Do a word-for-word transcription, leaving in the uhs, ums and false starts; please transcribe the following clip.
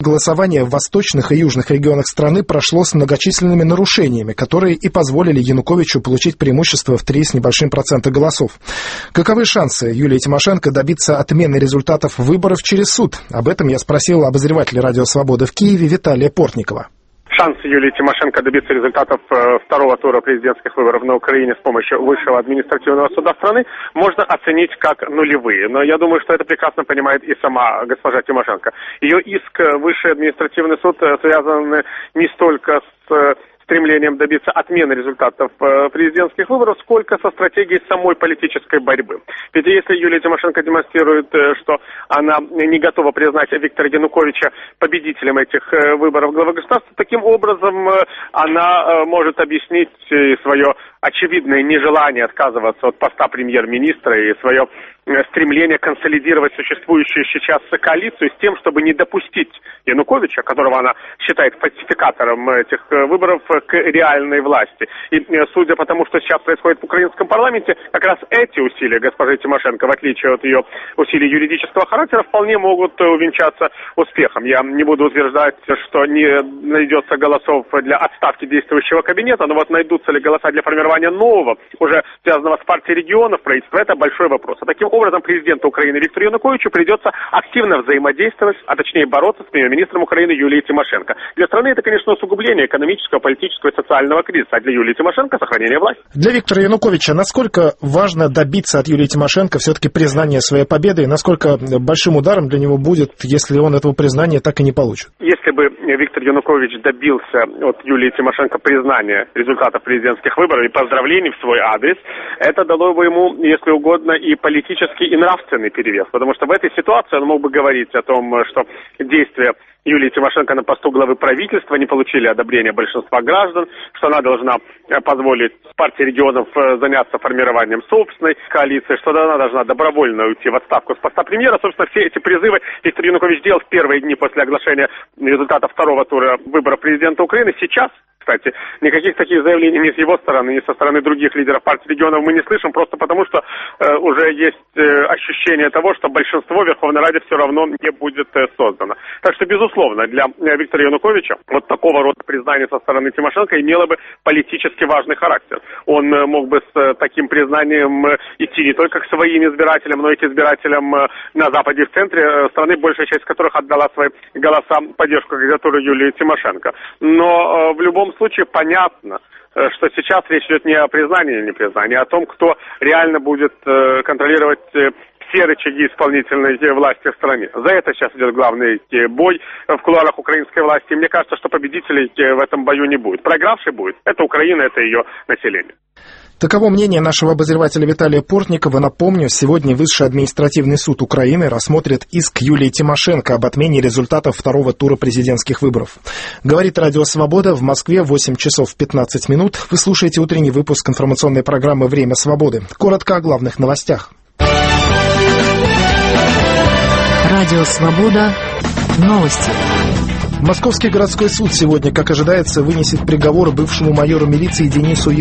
голосование в восточных и южных регионах страны прошло с многочисленными нарушениями, которые и позволили Януковичу получить преимущество в три с небольшим процента голосов. Каковы шансы Юлии Тимошенко добиться отмены результатов выборов через суд? Об этом я спросил обозревателя «Радио Свобода» в Киеве Виталия Портникова. Шансы Юлии Тимошенко добиться результатов второго тура президентских выборов на Украине с помощью Высшего административного суда страны можно оценить как нулевые. Но я думаю, что это прекрасно понимает и сама госпожа Тимошенко. Ее иск в Высший административный суд связан не столько с стремлением добиться отмены результатов президентских выборов, сколько со стратегией самой политической борьбы. Ведь если Юлия Тимошенко демонстрирует, что она не готова признать Виктора Януковича победителем этих выборов главы государства, таким образом она может объяснить свое очевидное нежелание отказываться от поста премьер-министра и свое стремление консолидировать существующую сейчас коалицию с тем, чтобы не допустить Януковича, которого она считает фальсификатором этих выборов, к реальной власти. И судя по тому, что сейчас происходит в украинском парламенте, как раз эти усилия госпожи Тимошенко, в отличие от ее усилий юридического характера, вполне могут увенчаться успехом. Я не буду утверждать, что не найдется голосов для отставки действующего кабинета, но вот найдутся ли голоса для формирования нового, уже связанного с партией регионов правительства, это большой вопрос. А таким образом президенту Украины Виктору Януковичу придется активно взаимодействовать, а точнее бороться с премьер-министром Украины Юлией Тимошенко. Для страны это, конечно, усугубление экономического, политического и социального кризиса, а для Юлии Тимошенко сохранение власти. Для Виктора Януковича насколько важно добиться от Юлии Тимошенко все-таки признания своей победы, и насколько большим ударом для него будет, если он этого признания так и не получит? Если бы Виктор Янукович добился от Юлии Тимошенко признания результатов президентских выборов и поздравлений в свой адрес, это дало бы ему, если угодно, и политический, и нравственный перевес, потому что в этой ситуации он мог бы говорить о том, что действия Юлии Тимошенко на посту главы правительства не получили одобрения большинства граждан, что она должна позволить партии регионов заняться формированием собственной коалиции, что она должна добровольно уйти в отставку с поста премьера. Собственно, все эти призывы Виктор Янукович делал в первые дни после оглашения результата второго тура выборов президента Украины. Сейчас, кстати, никаких таких заявлений ни с его стороны, ни со стороны других лидеров партии регионов мы не слышим, просто потому что э, уже есть э, ощущение того, что большинство в Верховной Раде все равно не будет э, создано. Так что, безусловно, для э, Виктора Януковича вот такого рода признание со стороны Тимошенко имело бы политически важный характер. Он э, мог бы с э, таким признанием э, идти не только к своим избирателям, но и к избирателям э, на Западе и в центре э, страны, большая часть которых отдала свои голоса в поддержку кандидатуры Юлии Тимошенко. Но э, в любом В любом случае понятно, что сейчас речь идет не о признании или непризнании, а о том, кто реально будет контролировать все рычаги исполнительной власти в стране. За это сейчас идет главный бой в кулуарах украинской власти. И мне кажется, что победителей в этом бою не будет. Проигравший будет. Это Украина, это ее население. Таково мнение нашего обозревателя Виталия Портникова. Напомню, сегодня Высший административный суд Украины рассмотрит иск Юлии Тимошенко об отмене результатов второго тура президентских выборов. Говорит Радио Свобода, в Москве восемь часов пятнадцать минут. Вы слушаете утренний выпуск информационной программы «Время свободы». Коротко о главных новостях. Радио Свобода. Новости. Московский городской суд сегодня, как ожидается, вынесет приговор бывшему майору милиции Денису